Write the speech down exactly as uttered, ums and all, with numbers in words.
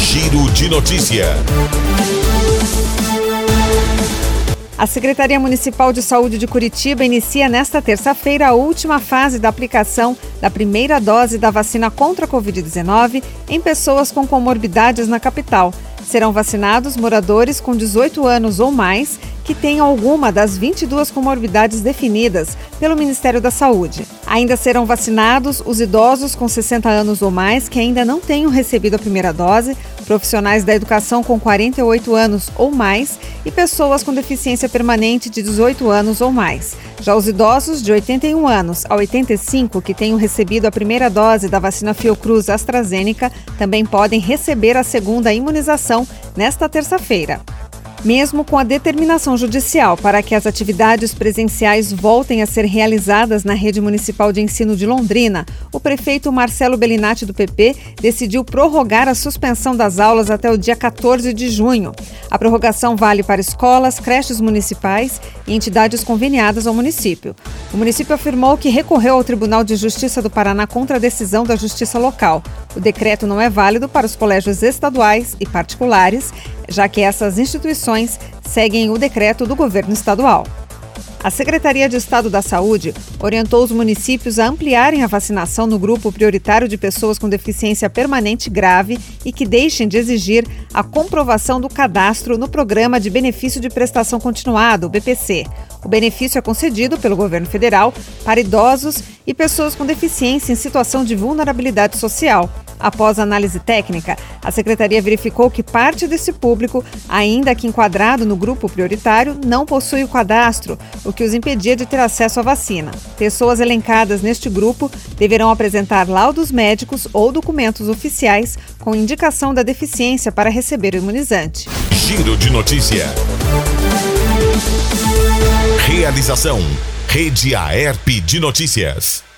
Giro de Notícia. A Secretaria Municipal de Saúde de Curitiba inicia nesta terça-feira a última fase da aplicação da primeira dose da vacina contra a covid dezenove em pessoas com comorbidades na capital. Serão vacinados moradores com dezoito anos ou mais que tenham alguma das vinte e duas comorbidades definidas pelo Ministério da Saúde. Ainda serão vacinados os idosos com sessenta anos ou mais que ainda não tenham recebido a primeira dose, profissionais da educação com quarenta e oito anos ou mais e pessoas com deficiência permanente de dezoito anos ou mais. Já os idosos de oitenta e um anos a oitenta e cinco que tenham recebido a primeira dose da vacina Fiocruz AstraZeneca também podem receber a segunda imunização nesta terça-feira. Mesmo com a determinação judicial para que as atividades presenciais voltem a ser realizadas na rede municipal de ensino de Londrina, o prefeito Marcelo Bellinati, do P P, decidiu prorrogar a suspensão das aulas até o dia quatorze de junho. A prorrogação vale para escolas, creches municipais e entidades conveniadas ao município. O município afirmou que recorreu ao Tribunal de Justiça do Paraná contra a decisão da Justiça Local. O decreto não é válido para os colégios estaduais e particulares, já que essas instituições seguem o decreto do governo estadual. A Secretaria de Estado da Saúde orientou os municípios a ampliarem a vacinação no grupo prioritário de pessoas com deficiência permanente grave e que deixem de exigir a comprovação do cadastro no Programa de Benefício de Prestação Continuada, o B P C. O benefício é concedido pelo governo federal para idosos e pessoas com deficiência em situação de vulnerabilidade social. Após a análise técnica, a Secretaria verificou que parte desse público, ainda que enquadrado no grupo prioritário, não possui o cadastro, o que os impedia de ter acesso à vacina. Pessoas elencadas neste grupo deverão apresentar laudos médicos ou documentos oficiais com indicação da deficiência para receber o imunizante. Giro de Notícia. Realização: Rede Aerp de Notícias.